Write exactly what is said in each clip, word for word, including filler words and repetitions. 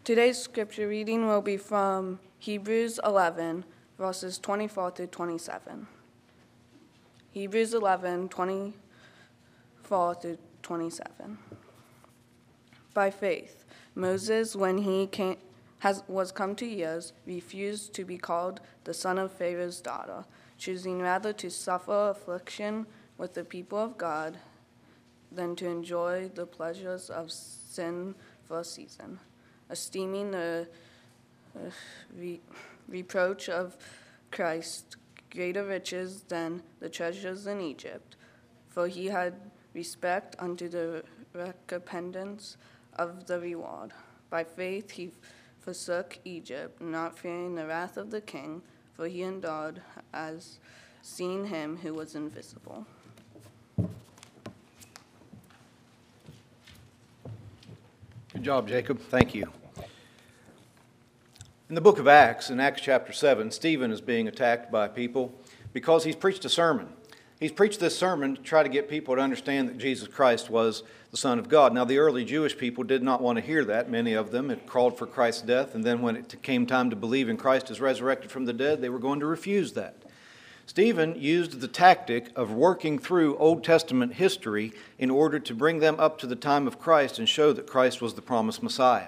Today's scripture reading will be from Hebrews eleven, verses twenty-four through twenty-seven. Hebrews eleven, twenty-four through twenty-seven. By faith, Moses, when he came, has, was come to years, refused to be called the son of Pharaoh's daughter, choosing rather to suffer affliction with the people of God than to enjoy the pleasures of sin for a season, esteeming the uh, re- reproach of Christ greater riches than the treasures in Egypt, for he had respect unto the recompense of the reward. By faith he forsook Egypt, not fearing the wrath of the king, for he endured as seeing him who was invisible. Good job, Jacob. Thank you. In the book of Acts, in Acts chapter seven, Stephen is being attacked by people because he's preached a sermon. He's preached this sermon to try to get people to understand that Jesus Christ was the Son of God. Now, the early Jewish people did not want to hear that. Many of them had called for Christ's death, and then when it came time to believe in Christ as resurrected from the dead, they were going to refuse that. Stephen used the tactic of working through Old Testament history in order to bring them up to the time of Christ and show that Christ was the promised Messiah.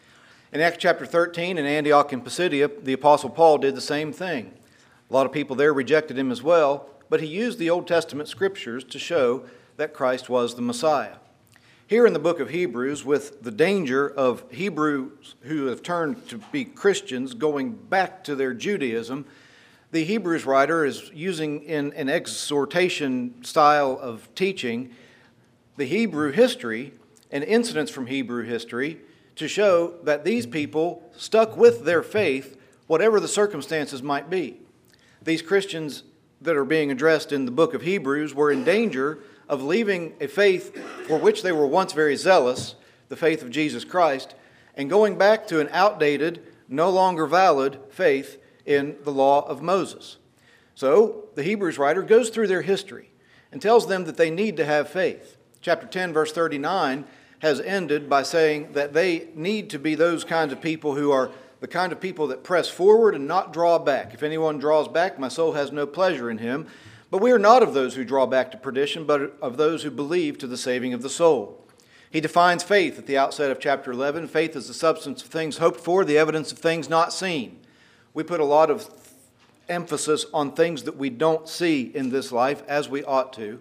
In Acts chapter thirteen, in Antioch and Pisidia, the Apostle Paul did the same thing. A lot of people there rejected him as well, but he used the Old Testament scriptures to show that Christ was the Messiah. Here in the book of Hebrews, with the danger of Hebrews who have turned to be Christians going back to their Judaism, the Hebrews writer is using in an exhortation style of teaching the Hebrew history and incidents from Hebrew history to show that these people stuck with their faith, whatever the circumstances might be. These Christians that are being addressed in the book of Hebrews were in danger of leaving a faith for which they were once very zealous, the faith of Jesus Christ, and going back to an outdated, no longer valid faith in the law of Moses. So the Hebrews writer goes through their history and tells them that they need to have faith. Chapter ten, verse thirty-nine has ended by saying that they need to be those kinds of people who are the kind of people that press forward and not draw back. If anyone draws back, my soul has no pleasure in him. But we are not of those who draw back to perdition, but of those who believe to the saving of the soul. He defines faith at the outset of chapter eleven. Faith is the substance of things hoped for, the evidence of things not seen. We put a lot of emphasis on things that we don't see in this life, as we ought to.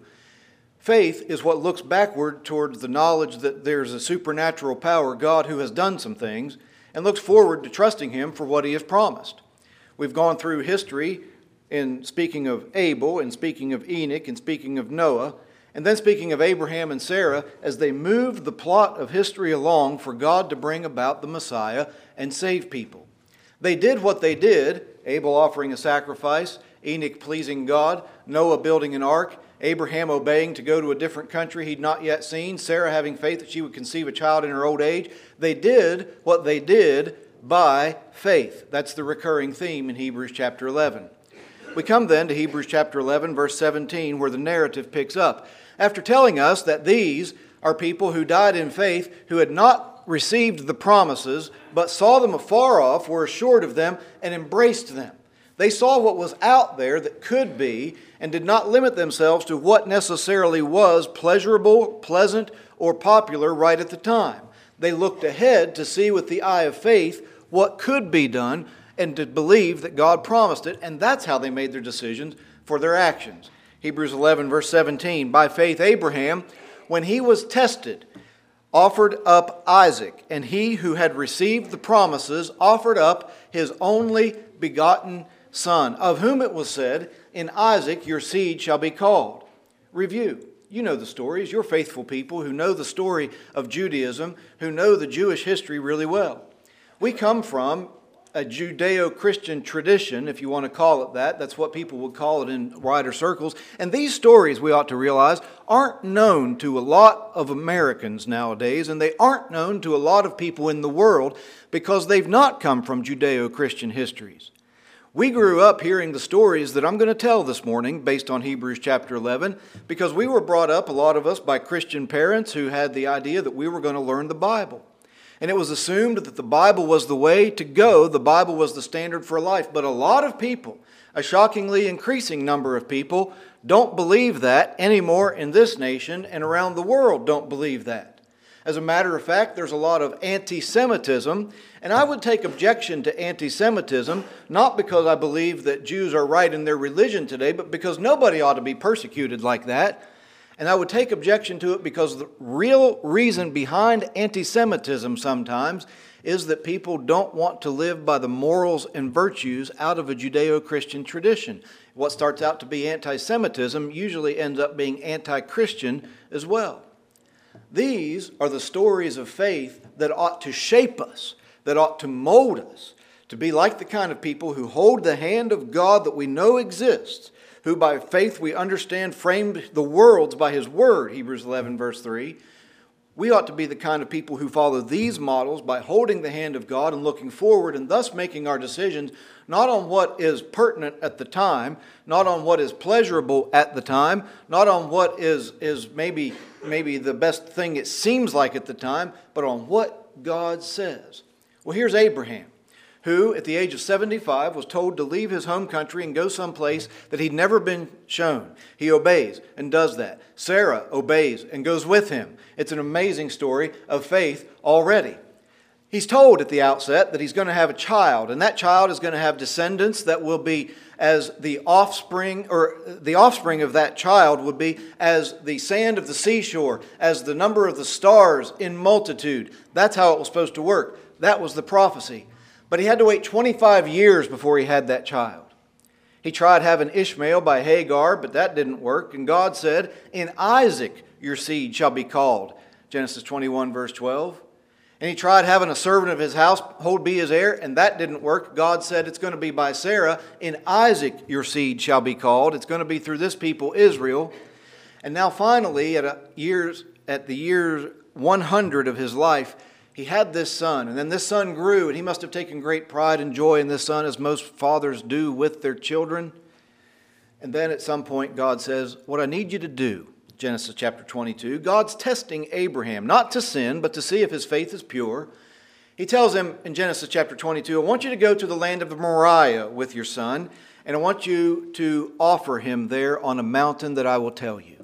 Faith is what looks backward towards the knowledge that there's a supernatural power, God, who has done some things, and looks forward to trusting Him for what He has promised. We've gone through history in speaking of Abel, and speaking of Enoch, and speaking of Noah, and then speaking of Abraham and Sarah as they moved the plot of history along for God to bring about the Messiah and save people. They did what they did, Abel offering a sacrifice, Enoch pleasing God, Noah building an ark, Abraham obeying to go to a different country he'd not yet seen, Sarah having faith that she would conceive a child in her old age. They did what they did by faith. That's the recurring theme in Hebrews chapter eleven. We come then to Hebrews chapter eleven, verse seventeen, where the narrative picks up. After telling us that these are people who died in faith, who had not received the promises, but saw them afar off, were assured of them, and embraced them. They saw what was out there that could be, and did not limit themselves to what necessarily was pleasurable, pleasant, or popular right at the time. They looked ahead to see with the eye of faith what could be done, and to believe that God promised it, and that's how they made their decisions for their actions. Hebrews eleven, verse seventeen, by faith Abraham, when he was tested, offered up Isaac, and he who had received the promises offered up his only begotten son, of whom it was said, in Isaac your seed shall be called. Review. You know the stories. You're faithful people who know the story of Judaism, who know the Jewish history really well. We come from a Judeo-Christian tradition, if you want to call it that. That's what people would call it in wider circles. And these stories, we ought to realize, aren't known to a lot of Americans nowadays, and they aren't known to a lot of people in the world because they've not come from Judeo-Christian histories. We grew up hearing the stories that I'm going to tell this morning based on Hebrews chapter eleven because we were brought up, a lot of us, by Christian parents who had the idea that we were going to learn the Bible. And it was assumed that the Bible was the way to go, the Bible was the standard for life. But a lot of people, a shockingly increasing number of people, don't believe that anymore in this nation, and around the world don't believe that. As a matter of fact, there's a lot of anti-Semitism, and I would take objection to anti-Semitism, not because I believe that Jews are right in their religion today, but because nobody ought to be persecuted like that. And I would take objection to it because the real reason behind anti-Semitism sometimes is that people don't want to live by the morals and virtues out of a Judeo-Christian tradition. What starts out to be anti-Semitism usually ends up being anti-Christian as well. These are the stories of faith that ought to shape us, that ought to mold us, to be like the kind of people who hold the hand of God that we know exists, who by faith we understand framed the worlds by His Word, Hebrews eleven verse three. We ought to be the kind of people who follow these models by holding the hand of God and looking forward, and thus making our decisions not on what is pertinent at the time, not on what is pleasurable at the time, not on what is, is maybe, maybe the best thing it seems like at the time, but on what God says. Well, here's Abraham, who at the age of seventy-five was told to leave his home country and go someplace that he'd never been shown. He obeys and does that. Sarah obeys and goes with him. It's an amazing story of faith already. He's told at the outset that he's going to have a child, and that child is going to have descendants that will be as the offspring, or the offspring of that child would be as the sand of the seashore, as the number of the stars in multitude. That's how it was supposed to work. That was the prophecy. But he had to wait twenty-five years before he had that child. He tried having Ishmael by Hagar, but that didn't work. And God said, "In Isaac your seed shall be called." Genesis twenty-one verse twelve. And he tried having a servant of his household be his heir, and that didn't work. God said it's going to be by Sarah. "In Isaac your seed shall be called." It's going to be through this people, Israel. And now finally, at, a years, at the year one hundred of his life, he had this son. And then this son grew, and he must have taken great pride and joy in this son, as most fathers do with their children. And then at some point, God says, "What I need you to do," Genesis chapter twenty-two, God's testing Abraham, not to sin, but to see if his faith is pure. He tells him in Genesis chapter twenty-two, "I want you to go to the land of Moriah with your son, and I want you to offer him there on a mountain that I will tell you."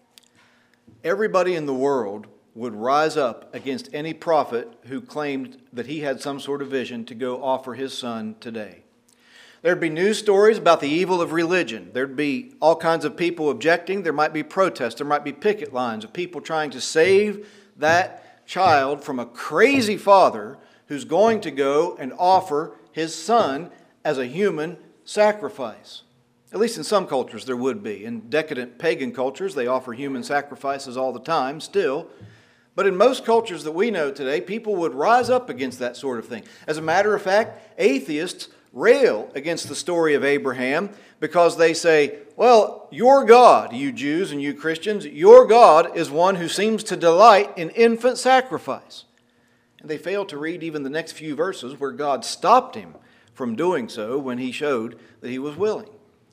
Everybody in the world would rise up against any prophet who claimed that he had some sort of vision to go offer his son today. There'd be news stories about the evil of religion. There'd be all kinds of people objecting. There might be protests. There might be picket lines of people trying to save that child from a crazy father who's going to go and offer his son as a human sacrifice. At least in some cultures there would be. In decadent pagan cultures, they offer human sacrifices all the time still. But in most cultures that we know today, people would rise up against that sort of thing. As a matter of fact, atheists rail against the story of Abraham because they say, well, your God, you Jews and you Christians, your God is one who seems to delight in infant sacrifice. And they fail to read even the next few verses where God stopped him from doing so when he showed that he was willing.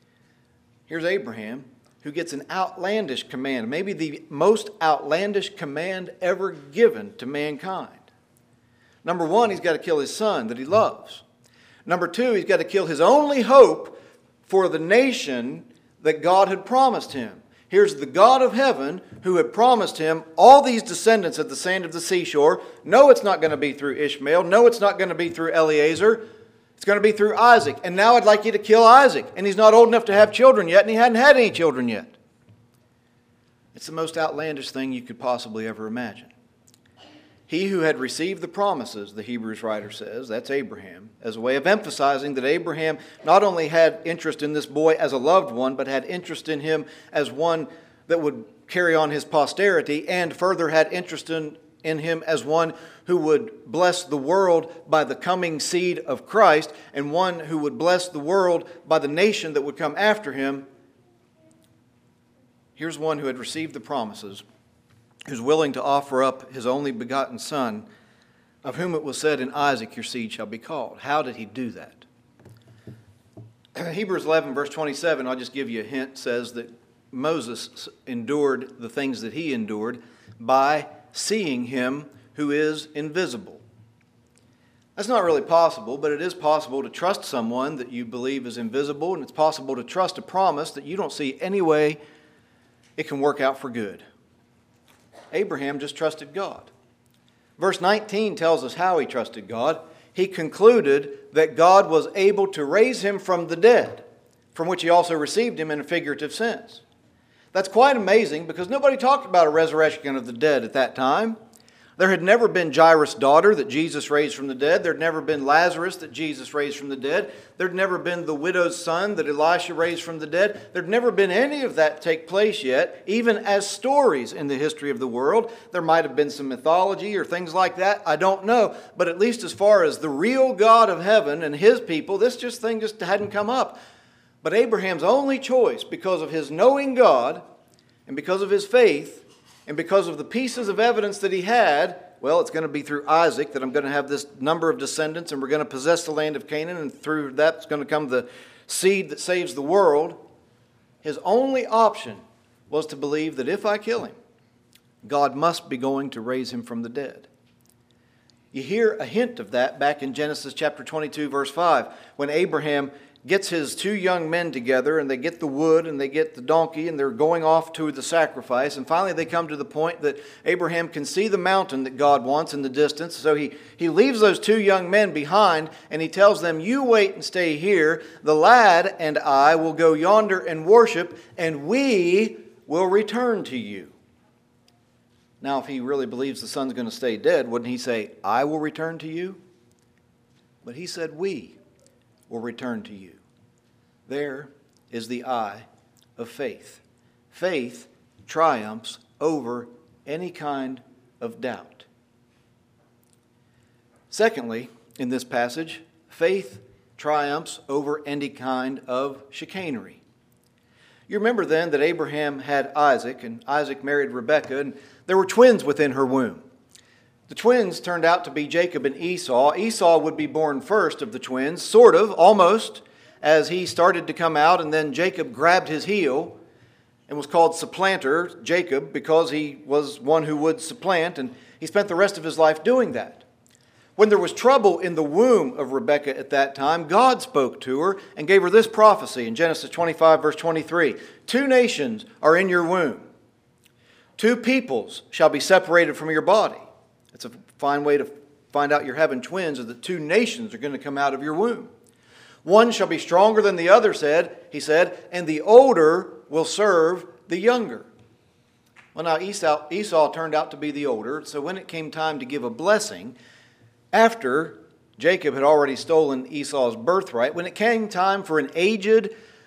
Here's Abraham, who gets an outlandish command, maybe the most outlandish command ever given to mankind. Number one, he's got to kill his son that he loves. Number two, he's got to kill his only hope for the nation that God had promised him. Here's the God of heaven who had promised him all these descendants at the sand of the seashore. No, it's not going to be through Ishmael. No, it's not going to be through Eliezer. It's going to be through Isaac. And now I'd like you to kill Isaac. And he's not old enough to have children yet, and he hadn't had any children yet. It's the most outlandish thing you could possibly ever imagine. He who had received the promises, the Hebrews writer says, that's Abraham, as a way of emphasizing that Abraham not only had interest in this boy as a loved one, but had interest in him as one that would carry on his posterity, and further had interest in in him as one who would bless the world by the coming seed of Christ, and one who would bless the world by the nation that would come after him. Here's one who had received the promises, who's willing to offer up his only begotten son, of whom it was said, "In Isaac your seed shall be called." How did he do that? Hebrews eleven verse twenty-seven, I'll just give you a hint, says that Moses endured the things that he endured by seeing him who is invisible. That's not really possible, but it is possible to trust someone that you believe is invisible, and it's possible to trust a promise that you don't see any way it can work out for good. Abraham just trusted God. Verse nineteen tells us how he trusted God. He concluded that God was able to raise him from the dead, from which he also received him in a figurative sense. That's quite amazing because nobody talked about a resurrection of the dead at that time. There had never been Jairus' daughter that Jesus raised from the dead. There had never been Lazarus that Jesus raised from the dead. There had never been the widow's son that Elisha raised from the dead. There had never been any of that take place yet, even as stories in the history of the world. There might have been some mythology or things like that. I don't know. But at least as far as the real God of heaven and his people, this just thing just hadn't come up. But Abraham's only choice, because of his knowing God and because of his faith, and because of the pieces of evidence that he had, well, it's going to be through Isaac that I'm going to have this number of descendants, and we're going to possess the land of Canaan, and through that's going to come the seed that saves the world. His only option was to believe that if I kill him, God must be going to raise him from the dead. You hear a hint of that back in Genesis chapter twenty-two, verse five, when Abraham gets his two young men together, and they get the wood and they get the donkey, and they're going off to the sacrifice. And finally they come to the point that Abraham can see the mountain that God wants in the distance. So he, he leaves those two young men behind, and he tells them, you wait and stay here. The lad and I will go yonder and worship, and we will return to you. Now, if he really believes the son's going to stay dead, wouldn't he say, I will return to you? But he said, we will return to you. There is the eye of faith. Faith triumphs over any kind of doubt. Secondly, in this passage, faith triumphs over any kind of chicanery. You remember then that Abraham had Isaac, and Isaac married Rebekah, and there were twins within her womb. The twins turned out to be Jacob and Esau. Esau would be born first of the twins, sort of, almost, as he started to come out, and then Jacob grabbed his heel and was called supplanter, Jacob, because he was one who would supplant, and he spent the rest of his life doing that. When there was trouble in the womb of Rebekah at that time, God spoke to her and gave her this prophecy in Genesis twenty-five, verse twenty-three. Two nations are in your womb. Two peoples shall be separated from your body. It's a fine way to find out you're having twins, is that two nations are going to come out of your womb. One shall be stronger than the other, said, he said, and the older will serve the younger. Well, now Esau, Esau turned out to be the older, so when it came time to give a blessing, after Jacob had already stolen Esau's birthright, when it came time for an aged,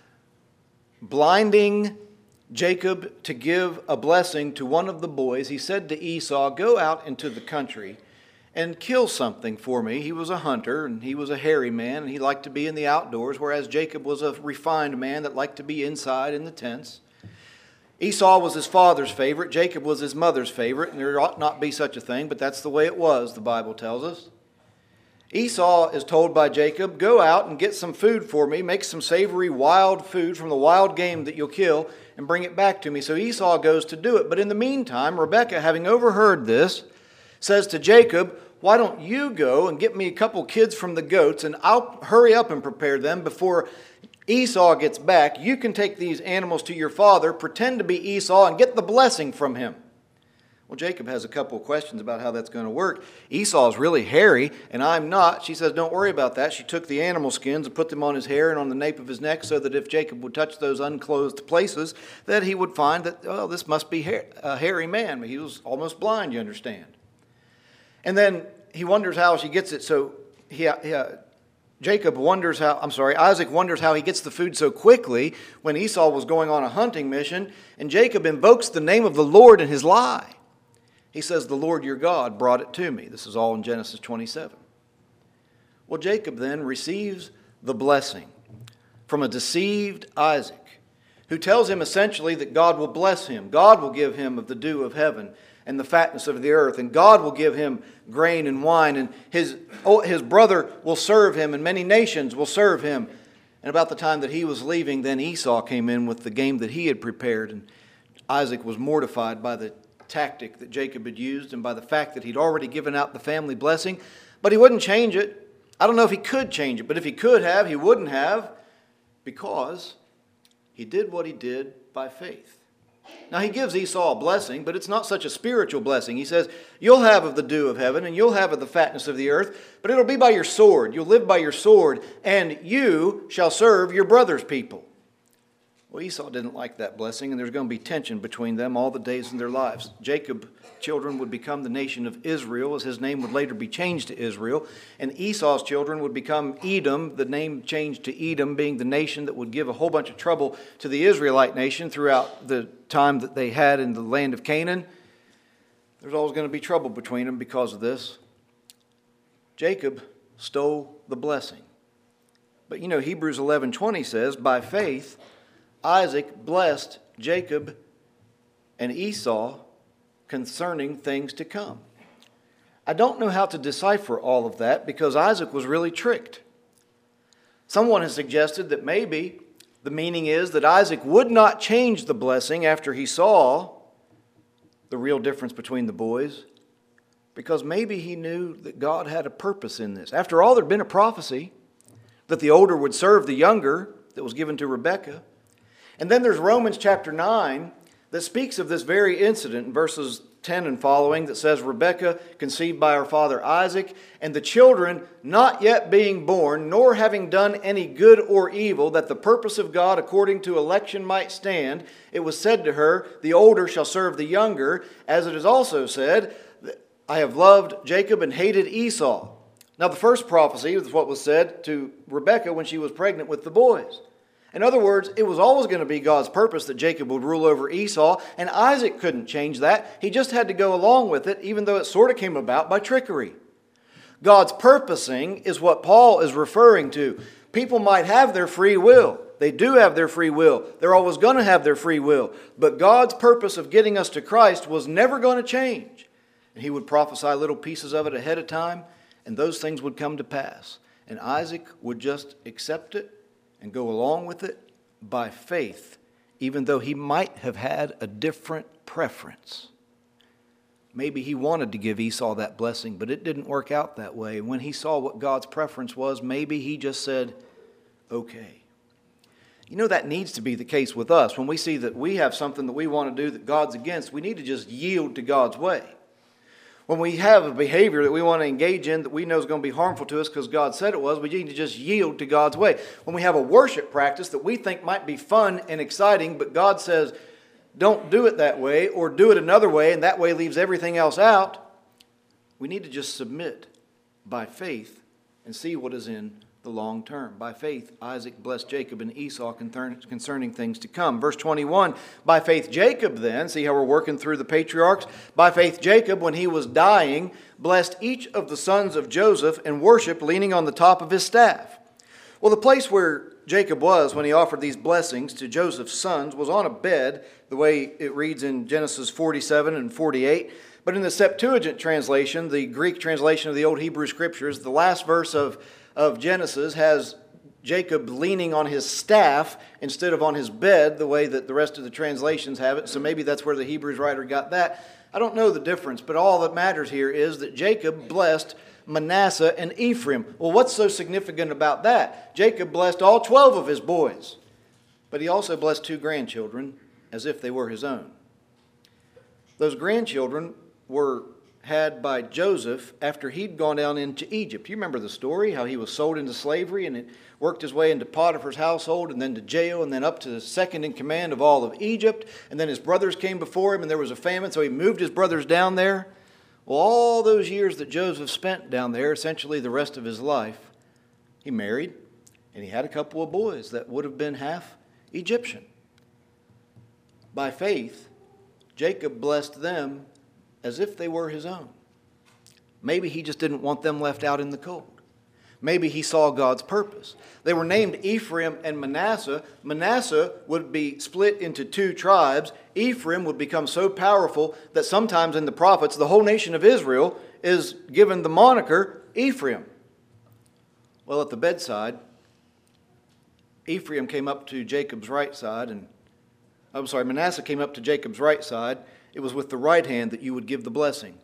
blinding Jacob to give a blessing to one of the boys, he said to Esau, go out into the country and kill something for me. He was a hunter, and he was a hairy man, and he liked to be in the outdoors, whereas Jacob was a refined man that liked to be inside in the tents. Esau was his father's favorite. Jacob was his mother's favorite, and there ought not be such a thing, but that's the way it was, the Bible tells us. Esau is told by Jacob, go out and get some food for me, make some savory wild food from the wild game that you'll kill, and bring it back to me. So Esau goes to do it. But in the meantime, Rebekah, having overheard this, says to Jacob, why don't you go and get me a couple kids from the goats, and I'll hurry up and prepare them before Esau gets back. You can take these animals to your father, pretend to be Esau, and get the blessing from him. Well, Jacob has a couple of questions about how that's going to work. Esau's really hairy, and I'm not. She says, don't worry about that. She took the animal skins and put them on his hair and on the nape of his neck so that if Jacob would touch those unclothed places, that he would find that, well, this must be a hairy man. He was almost blind, you understand. And then he wonders how she gets it. So he, he, uh, Jacob wonders how, I'm sorry, Isaac wonders how he gets the food so quickly when Esau was going on a hunting mission, and Jacob invokes the name of the Lord in his lie. He says, the Lord your God brought it to me. This is all in Genesis twenty-seven. Well, Jacob then receives the blessing from a deceived Isaac, who tells him essentially that God will bless him. God will give him of the dew of heaven and the fatness of the earth, and God will give him grain and wine, and his, oh, his brother will serve him, and many nations will serve him. And about the time that he was leaving, then Esau came in with the game that he had prepared, and Isaac was mortified by the tactic that Jacob had used and by the fact that he'd already given out the family blessing, but he wouldn't change it. I don't know if he could change it, but if he could have, he wouldn't have, because he did what he did by faith. Now, he gives Esau a blessing, but it's not such a spiritual blessing. He says, you'll have of the dew of heaven, and you'll have of the fatness of the earth, but it'll be by your sword. You'll live by your sword, and you shall serve your brother's people. Well, Esau didn't like that blessing, and there's going to be tension between them all the days in their lives. Jacob's children would become the nation of Israel, as his name would later be changed to Israel, and Esau's children would become Edom, the name changed to Edom, being the nation that would give a whole bunch of trouble to the Israelite nation throughout the time that they had in the land of Canaan. There's always going to be trouble between them because of this. Jacob stole the blessing. But you know, Hebrews eleven twenty says, by faith, Isaac blessed Jacob and Esau concerning things to come. I don't know how to decipher all of that because Isaac was really tricked. Someone has suggested that maybe the meaning is that Isaac would not change the blessing after he saw the real difference between the boys, because maybe he knew that God had a purpose in this. After all, there'd been a prophecy that the older would serve the younger that was given to Rebekah. And then there's Romans chapter nine that speaks of this very incident in verses ten and following that says, Rebekah conceived by her father Isaac, and the children not yet being born, nor having done any good or evil, that the purpose of God according to election might stand, it was said to her, the older shall serve the younger, as it is also said, I have loved Jacob and hated Esau. Now the first prophecy is what was said to Rebekah when she was pregnant with the boys. In other words, it was always going to be God's purpose that Jacob would rule over Esau, and Isaac couldn't change that. He just had to go along with it, even though it sort of came about by trickery. God's purposing is what Paul is referring to. People might have their free will. They do have their free will. They're always going to have their free will. But God's purpose of getting us to Christ was never going to change. And he would prophesy little pieces of it ahead of time, and those things would come to pass. And Isaac would just accept it and go along with it by faith, even though he might have had a different preference. Maybe he wanted to give Esau that blessing, but it didn't work out that way. And when he saw what God's preference was, maybe he just said, okay. You know, that needs to be the case with us. When we see that we have something that we want to do that God's against, we need to just yield to God's way. When we have a behavior that we want to engage in that we know is going to be harmful to us because God said it was, we need to just yield to God's way. When we have a worship practice that we think might be fun and exciting, but God says, don't do it that way, or do it another way, and that way leaves everything else out, we need to just submit by faith and see what is in the long term. By faith, Isaac blessed Jacob and Esau concerning things to come. Verse twenty-one, by faith Jacob then, see how we're working through the patriarchs? By faith Jacob, when he was dying, blessed each of the sons of Joseph and worshiped leaning on the top of his staff. Well, the place where Jacob was when he offered these blessings to Joseph's sons was on a bed, the way it reads in Genesis forty-seven and forty-eight. But in the Septuagint translation, the Greek translation of the Old Hebrew Scriptures, the last verse of of Genesis has Jacob leaning on his staff instead of on his bed, the way that the rest of the translations have it. So maybe that's where the Hebrews writer got that. I don't know the difference, but all that matters here is that Jacob blessed Manasseh and Ephraim. Well, what's so significant about that? Jacob blessed all twelve of his boys, but he also blessed two grandchildren as if they were his own. Those grandchildren were had by Joseph after he'd gone down into Egypt. You remember the story, how he was sold into slavery and it worked his way into Potiphar's household and then to jail and then up to the second in command of all of Egypt. And then his brothers came before him and there was a famine, so he moved his brothers down there. Well, all those years that Joseph spent down there, essentially the rest of his life, he married and he had a couple of boys that would have been half Egyptian. By faith, Jacob blessed them as if they were his own. Maybe he just didn't want them left out in the cold. Maybe he saw God's purpose. They were named Ephraim and Manasseh. Manasseh would be split into two tribes. Ephraim would become so powerful that sometimes in the prophets, the whole nation of Israel is given the moniker Ephraim. Well, at the bedside, Ephraim came up to Jacob's right side, and I'm sorry, Manasseh came up to Jacob's right side, it was with the right hand that you would give the blessing.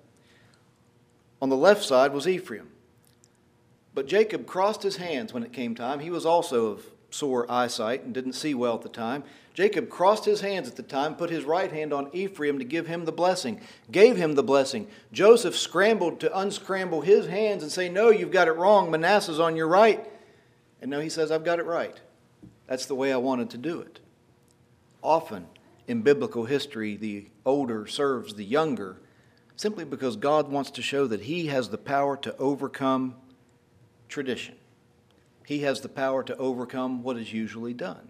On the left side was Ephraim. But Jacob crossed his hands when it came time. He was also of sore eyesight and didn't see well at the time. Jacob crossed his hands at the time, put his right hand on Ephraim to give him the blessing, gave him the blessing. Joseph scrambled to unscramble his hands and say, no, you've got it wrong. Manasseh's on your right. And no, he says, I've got it right. That's the way I wanted to do it. Often in biblical history, the older serves the younger simply because God wants to show that he has the power to overcome tradition. He has the power to overcome what is usually done.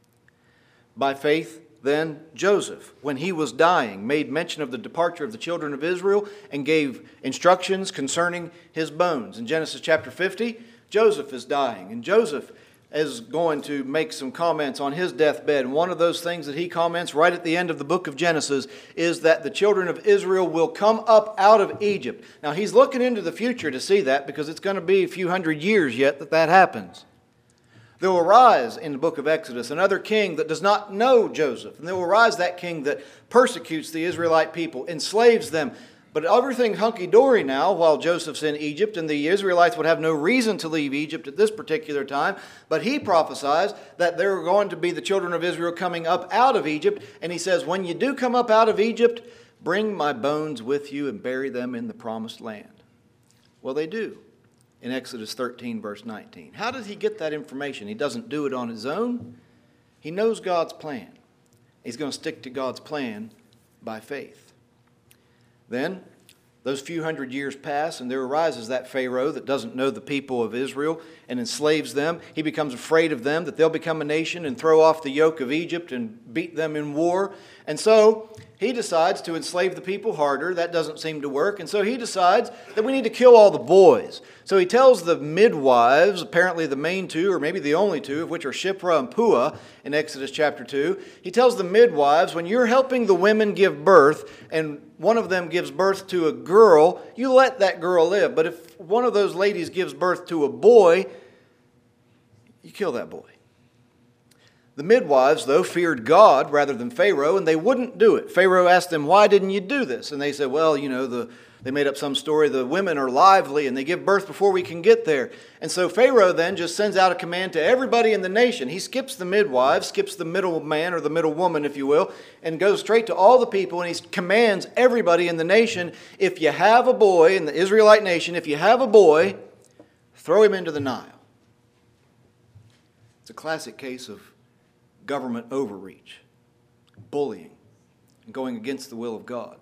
By faith, then, Joseph, when he was dying, made mention of the departure of the children of Israel and gave instructions concerning his bones. In Genesis chapter fifty, Joseph is dying, and Joseph is going to make some comments on his deathbed. And one of those things that he comments right at the end of the book of Genesis is that the children of Israel will come up out of Egypt. Now, he's looking into the future to see that because it's going to be a few hundred years yet that that happens. There will arise in the book of Exodus another king that does not know Joseph. And there will arise that king that persecutes the Israelite people, enslaves them. But everything's hunky-dory now while Joseph's in Egypt, and the Israelites would have no reason to leave Egypt at this particular time. But he prophesies that there are going to be the children of Israel coming up out of Egypt. And he says, when you do come up out of Egypt, bring my bones with you and bury them in the promised land. Well, they do. In Exodus thirteen, verse nineteen. How did he get that information? He doesn't do it on his own. He knows God's plan. He's going to stick to God's plan by faith. Then, those few hundred years pass, and there arises that Pharaoh that doesn't know the people of Israel and enslaves them. He becomes afraid of them, that they'll become a nation and throw off the yoke of Egypt and beat them in war. And so he decides to enslave the people harder. That doesn't seem to work. And so he decides that we need to kill all the boys. So he tells the midwives, apparently the main two, or maybe the only two, of which are Shiphrah and Puah in Exodus chapter two. He tells the midwives, when you're helping the women give birth, and one of them gives birth to a girl, you let that girl live. But if one of those ladies gives birth to a boy, you kill that boy. The midwives, though, feared God rather than Pharaoh, and they wouldn't do it. Pharaoh asked them, why didn't you do this? And they said, well, you know, the, they made up some story, the women are lively and they give birth before we can get there. And so Pharaoh then just sends out a command to everybody in the nation. He skips the midwives, skips the middle man or the middle woman, if you will, and goes straight to all the people, and he commands everybody in the nation, if you have a boy, in the Israelite nation, if you have a boy, throw him into the Nile. It's a classic case of government overreach, bullying, and going against the will of God.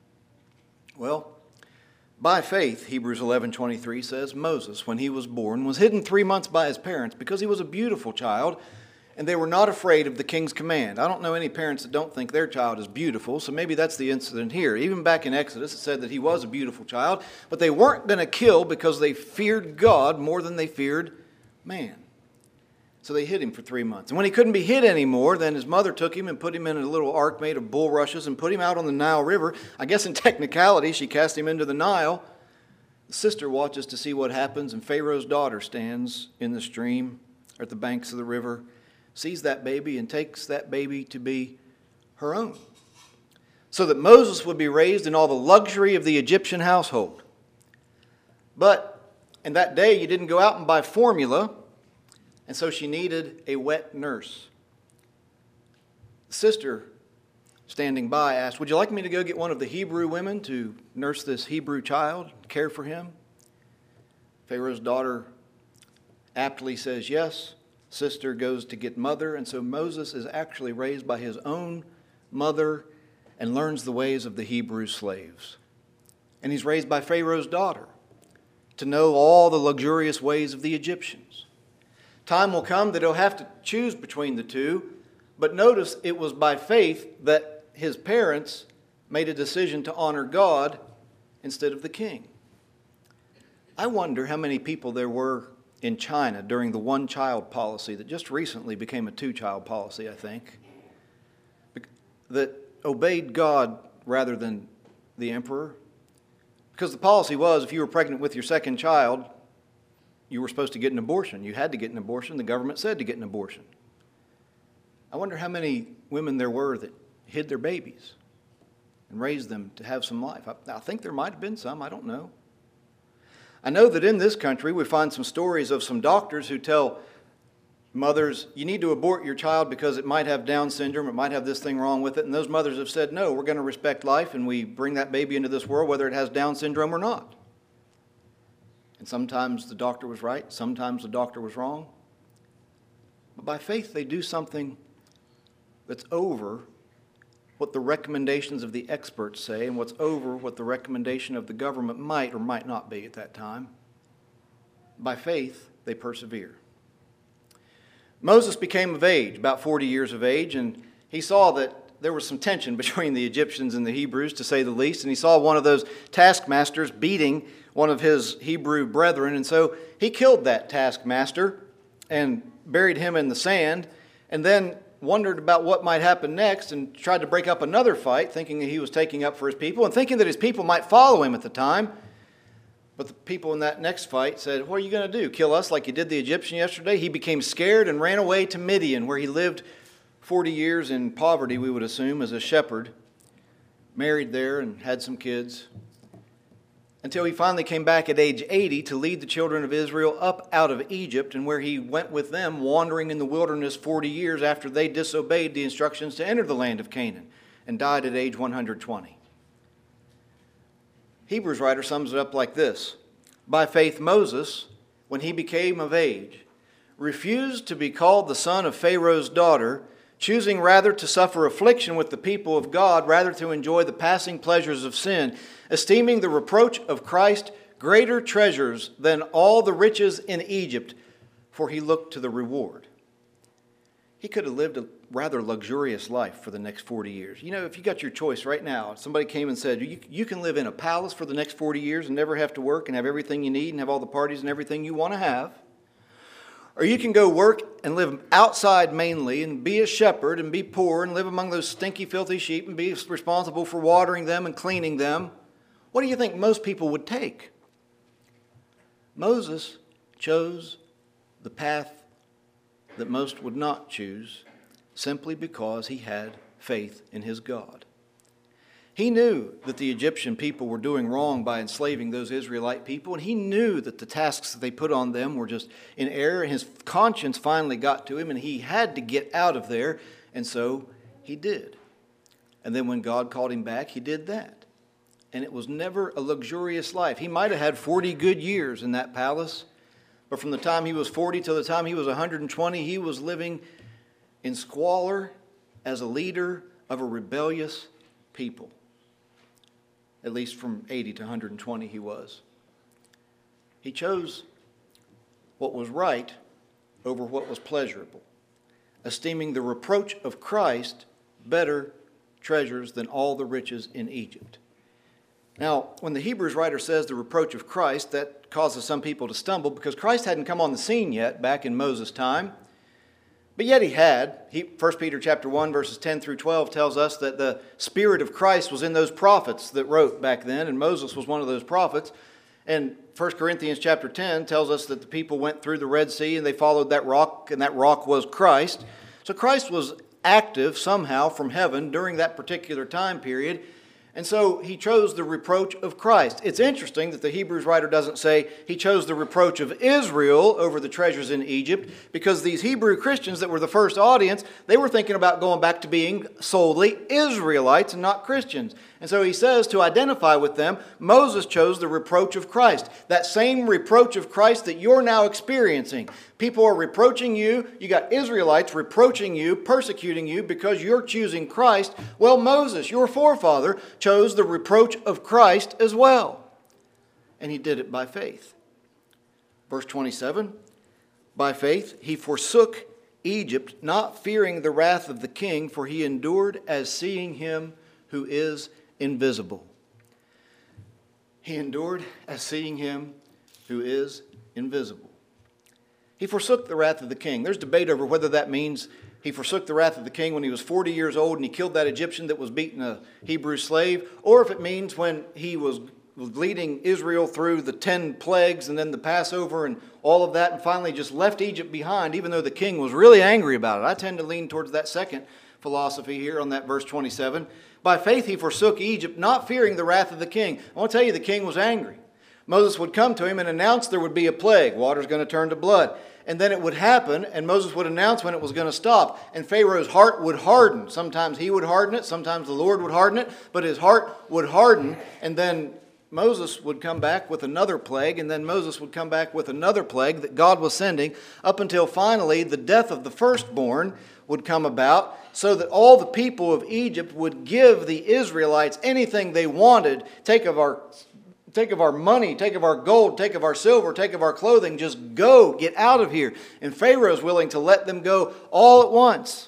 Well, by faith, Hebrews eleven twenty-three says, Moses, when he was born, was hidden three months by his parents because he was a beautiful child, and they were not afraid of the king's command. I don't know any parents that don't think their child is beautiful, so maybe that's the incident here. Even back in Exodus, it said that he was a beautiful child, but they weren't going to kill because they feared God more than they feared man. So they hid him for three months. And when he couldn't be hid anymore, then his mother took him and put him in a little ark made of bulrushes and put him out on the Nile River. I guess in technicality, she cast him into the Nile. The sister watches to see what happens, and Pharaoh's daughter stands in the stream or at the banks of the river, sees that baby and takes that baby to be her own, so that Moses would be raised in all the luxury of the Egyptian household. But in that day, you didn't go out and buy formula, and so she needed a wet nurse. The sister, standing by, asked, would you like me to go get one of the Hebrew women to nurse this Hebrew child, care for him? Pharaoh's daughter aptly says yes. Sister goes to get mother, and so Moses is actually raised by his own mother and learns the ways of the Hebrew slaves. And he's raised by Pharaoh's daughter to know all the luxurious ways of the Egyptians. Time will come that he'll have to choose between the two, but notice it was by faith that his parents made a decision to honor God instead of the king. I wonder how many people there were in China during the one-child policy that just recently became a two-child policy, I think, that obeyed God rather than the emperor. Because the policy was, if you were pregnant with your second child, you were supposed to get an abortion. You had to get an abortion. The government said to get an abortion. I wonder how many women there were that hid their babies and raise them to have some life. I, I think there might have been some, I don't know. I know that in this country we find some stories of some doctors who tell mothers, you need to abort your child because it might have Down syndrome, it might have this thing wrong with it, and those mothers have said, no, we're going to respect life, and we bring that baby into this world whether it has Down syndrome or not. And sometimes the doctor was right, sometimes the doctor was wrong. But by faith they do something that's over what the recommendations of the experts say and what's over what the recommendation of the government might or might not be at that time. By faith, they persevere. Moses became of age, about forty years of age, and he saw that there was some tension between the Egyptians and the Hebrews, to say the least, and he saw one of those taskmasters beating one of his Hebrew brethren, and so he killed that taskmaster and buried him in the sand, and then wondered about what might happen next and tried to break up another fight, thinking that he was taking up for his people and thinking that his people might follow him at the time. But the people in that next fight said, what are you going to do, kill us like you did the Egyptian yesterday? He became scared and ran away to Midian, where he lived forty years in poverty, we would assume, as a shepherd, married there and had some kids, until he finally came back at age eighty to lead the children of Israel up out of Egypt, and where he went with them wandering in the wilderness forty years after they disobeyed the instructions to enter the land of Canaan, and died at age one hundred twenty. Hebrews writer sums it up like this: by faith Moses, when he became of age, refused to be called the son of Pharaoh's daughter, choosing rather to suffer affliction with the people of God, rather to enjoy the passing pleasures of sin, esteeming the reproach of Christ greater treasures than all the riches in Egypt, for he looked to the reward. He could have lived a rather luxurious life for the next forty years. You know, if you got your choice right now, somebody came and said, you, you can live in a palace for the next forty years and never have to work and have everything you need and have all the parties and everything you want to have. Or you can go work and live outside mainly and be a shepherd and be poor and live among those stinky, filthy sheep and be responsible for watering them and cleaning them. What do you think most people would take? Moses chose the path that most would not choose, simply because he had faith in his God. He knew that the Egyptian people were doing wrong by enslaving those Israelite people, and he knew that the tasks that they put on them were just in error, and his conscience finally got to him, and he had to get out of there, and so he did. And then when God called him back, he did that. And it was never a luxurious life. He might have had forty good years in that palace, but from the time he was forty till the time he was one hundred twenty, he was living in squalor as a leader of a rebellious people. At least from eighty to one hundred twenty he was. He chose what was right over what was pleasurable, esteeming the reproach of Christ better treasures than all the riches in Egypt. Now, when the Hebrews writer says the reproach of Christ, that causes some people to stumble because Christ hadn't come on the scene yet back in Moses' time. But yet he had. He, First Peter chapter one, verses ten through twelve tells us that the Spirit of Christ was in those prophets that wrote back then, and Moses was one of those prophets. And First Corinthians chapter ten tells us that the people went through the Red Sea and they followed that rock, and that rock was Christ. So Christ was active somehow from heaven during that particular time period. And so he chose the reproach of Christ. It's interesting that the Hebrews writer doesn't say he chose the reproach of Israel over the treasures in Egypt, because these Hebrew Christians that were the first audience, they were thinking about going back to being solely Israelites and not Christians. And so he says to identify with them, Moses chose the reproach of Christ. That same reproach of Christ that you're now experiencing. People are reproaching you. You got Israelites reproaching you, persecuting you because you're choosing Christ. Well, Moses, your forefather, chose the reproach of Christ as well. And he did it by faith. Verse twenty-seven, by faith he forsook Egypt, not fearing the wrath of the king, for he endured as seeing him who is invisible. He endured as seeing him who is invisible. He forsook the wrath of the king. There's debate over whether that means he forsook the wrath of the king when he was forty years old and he killed that Egyptian that was beating a Hebrew slave, or if it means when he was leading Israel through the ten plagues and then the Passover and all of that, and finally just left Egypt behind, even though the king was really angry about it. I tend to lean towards that second philosophy here on that verse twenty-seven. By faith he forsook Egypt, not fearing the wrath of the king. I want to tell you, the king was angry. Moses would come to him and announce there would be a plague. Water's going to turn to blood. And then it would happen, and Moses would announce when it was going to stop. And Pharaoh's heart would harden. Sometimes he would harden it, sometimes the Lord would harden it, but his heart would harden. And then Moses would come back with another plague, and then Moses would come back with another plague that God was sending, up until finally the death of the firstborn would come about, so that all the people of Egypt would give the Israelites anything they wanted. Take of our Take of our money, take of our gold, take of our silver, take of our clothing, just go, get out of here. And Pharaoh's willing to let them go all at once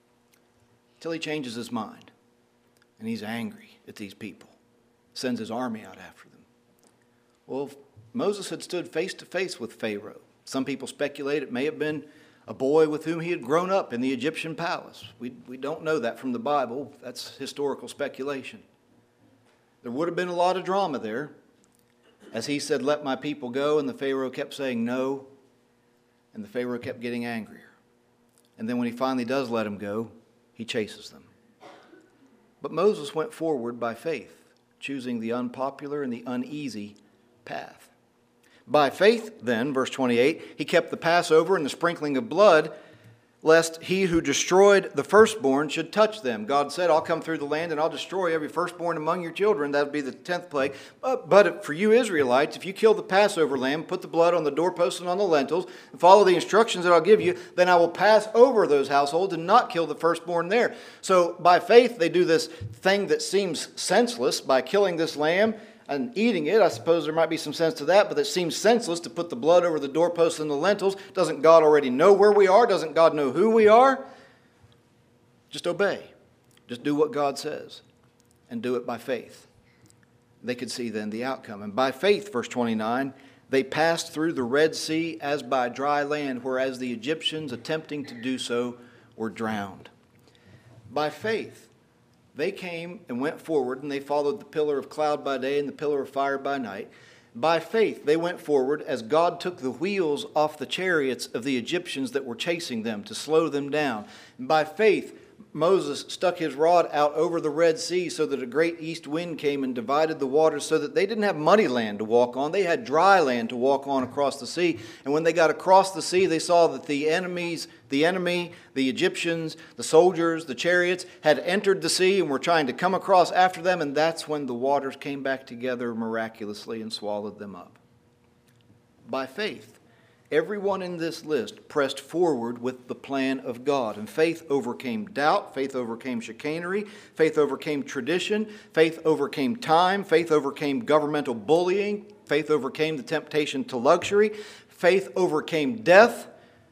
until he changes his mind. And he's angry at these people, sends his army out after them. Well, Moses had stood face to face with Pharaoh. Some people speculate it may have been a boy with whom he had grown up in the Egyptian palace. We, we don't know that from the Bible. That's historical speculation. There would have been a lot of drama there, as he said, "Let my people go," and the Pharaoh kept saying no, and the Pharaoh kept getting angrier. And then when he finally does let him go, he chases them. But Moses went forward by faith, choosing the unpopular and the uneasy path. By faith, then, verse twenty-eight, he kept the Passover and the sprinkling of blood, lest he who destroyed the firstborn should touch them. God said, "I'll come through the land and I'll destroy every firstborn among your children." That would be the tenth plague. But, but for you Israelites, if you kill the Passover lamb, put the blood on the doorposts and on the lentils, and follow the instructions that I'll give you, then I will pass over those households and not kill the firstborn there. So by faith, they do this thing that seems senseless by killing this lamb and eating it. I suppose there might be some sense to that, but it seems senseless to put the blood over the doorposts and the lentils. Doesn't God already know where we are? Doesn't God know who we are? Just obey. Just do what God says, and do it by faith. They could see then the outcome. And by faith, verse twenty-nine, they passed through the Red Sea as by dry land, whereas the Egyptians, attempting to do so, were drowned. By faith, they came and went forward, and they followed the pillar of cloud by day and the pillar of fire by night. By faith, they went forward as God took the wheels off the chariots of the Egyptians that were chasing them to slow them down. And by faith, Moses stuck his rod out over the Red Sea so that a great east wind came and divided the waters, so that they didn't have muddy land to walk on. They had dry land to walk on across the sea. And when they got across the sea, they saw that the enemies, the enemy, the Egyptians, the soldiers, the chariots had entered the sea and were trying to come across after them. And that's when the waters came back together miraculously and swallowed them up. By faith, everyone in this list pressed forward with the plan of God. And faith overcame doubt. Faith overcame chicanery. Faith overcame tradition. Faith overcame time. Faith overcame governmental bullying. Faith overcame the temptation to luxury. Faith overcame death,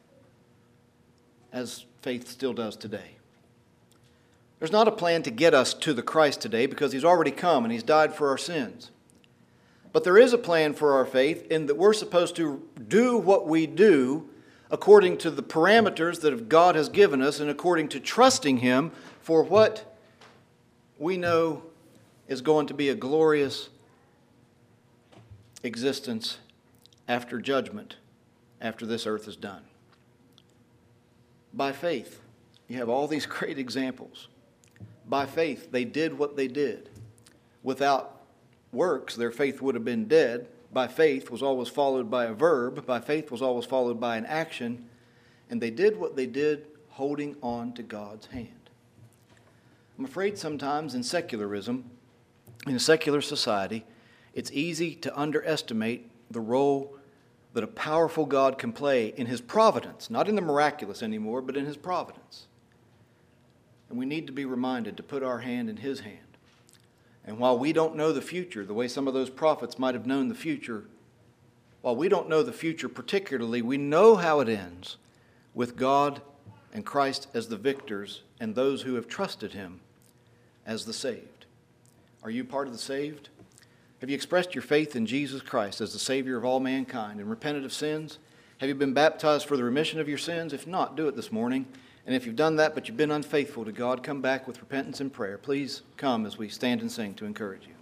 as faith still does today. There's not a plan to get us to the Christ today, because he's already come and he's died for our sins. But there is a plan for our faith, in that we're supposed to do what we do according to the parameters that God has given us, and according to trusting him for what we know is going to be a glorious existence after judgment, after this earth is done. By faith, you have all these great examples. By faith, they did what they did. Without works, their faith would have been dead. By faith was always followed by a verb. By faith was always followed by an action. And they did what they did holding on to God's hand. I'm afraid sometimes in secularism, in a secular society, it's easy to underestimate the role that a powerful God can play in his providence, not in the miraculous anymore, but in his providence. And we need to be reminded to put our hand in his hand. And while we don't know the future, the way some of those prophets might have known the future, while we don't know the future particularly, we know how it ends, with God and Christ as the victors, and those who have trusted him as the saved. Are you part of the saved? Have you expressed your faith in Jesus Christ as the Savior of all mankind and repented of sins? Have you been baptized for the remission of your sins? If not, do it this morning. And if you've done that but you've been unfaithful to God, come back with repentance and prayer. Please come as we stand and sing to encourage you.